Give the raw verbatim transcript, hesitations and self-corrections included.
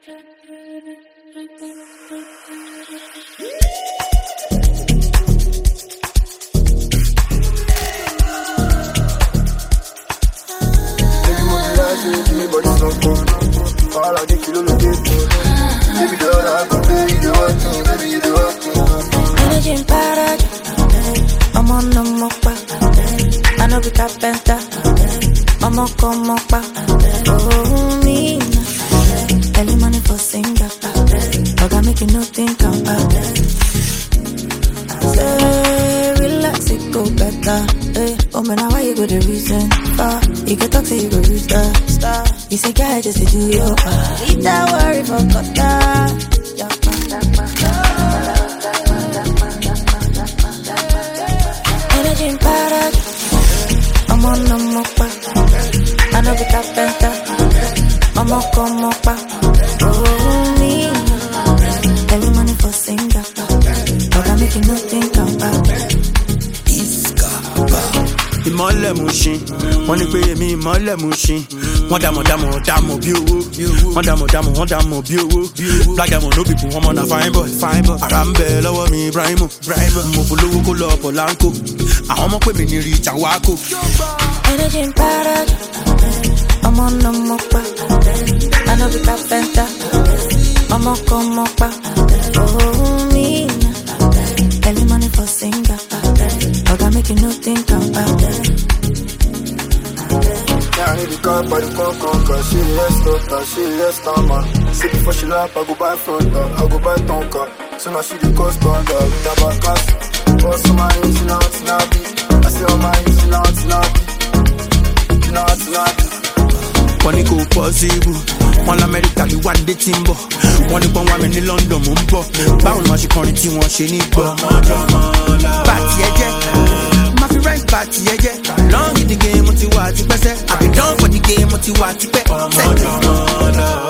Energy in paradise, I'm on the mopa. I know we got penta. I'm on come mopa. Oh me, early money for singer. I got make you no think about it. Say relax, it go better. Hey, oh man, now why you go the reason? Uh, you can talk to you go reach the star. You say guy just to do your part. Leave that worry for Qatar. Energy in paradise, I'm on the mopa. I know we got penta. I'm on come mopa. Oh me, every money for singer. But I make you no think about it. Ìmọ̀lẹ̀ Mushin, wọ́n ní pé èmi ìmọ̀lẹ̀ Mushin. Wọ́n dàmọ̀ dàmọ̀ dàmọ̀ bí owó. Wọ́n dàmọ̀ dàmọ̀ wọ́n dàmọ̀ bí owó. Black diamond no people, wọ́n mọ̀ na fine boy. Àrà ń bẹ lọ́wọ́ mi Ibrahimu. Mo polówó kó lọ Polanco. Àwọn ọmọ pè mí ní Rich Awako. Energy in paradise, I'm on the mopa. I know we got penta. I'm on come mopa. Oh me, early money for singer. But I make you no think about it. Yeah, I need the car, but the car, car, she yes, doctor, she yes, man. See before she lap, I go buy front door, I go buy tonka. So now she the cost under, with a back cash. Also my ins and outs, snappy. I say all my ins and outs, snappy. In outs, snappy. Wọ́n ní kò possible, wọ́n l'Amẹ́ríkà ní wà ní Timbo. Wọ́n ní pọ́n wá mi ní London mò ń bọ̀. Báwo ni wọ́n ṣe kọrin tí wọ́n ṣe ní gbọ́? Bàtì ẹ̀jẹ̀, máa fi rent bàtì ẹ̀jẹ̀. Long in the game mo ti wà tipẹ́sẹ́, I been done for the game mo ti wà tipẹ́.